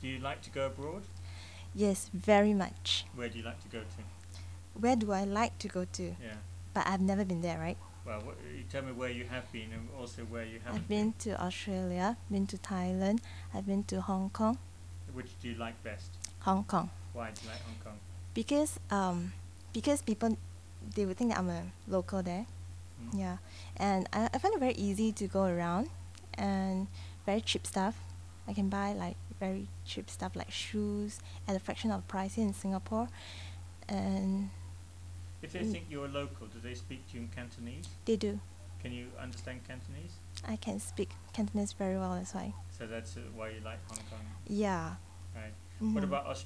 Do you like to go abroad? Yes, very much. Where do you like to go to? Where do I like to go to? Yeah. But I've never been there, right? Well, you tell me where you have been and also where you I've haven't been to Australia, been to Thailand, I've been to Hong Kong. Which do you like best? Hong Kong. Why do you like Hong Kong? Because people, they would think that I'm a local there. Hmm? Yeah, and I find it very easy to go around, and very cheap stuff. I can buy like very cheap stuff like shoes at a fraction of the price here in Singapore, and If they think you're local, do they speak to you in Cantonese? they do. Can you understand Cantonese? I can speak Cantonese very well, that's why. So that's why you like Hong Kong, Yeah. right? What Mhm. about Australia?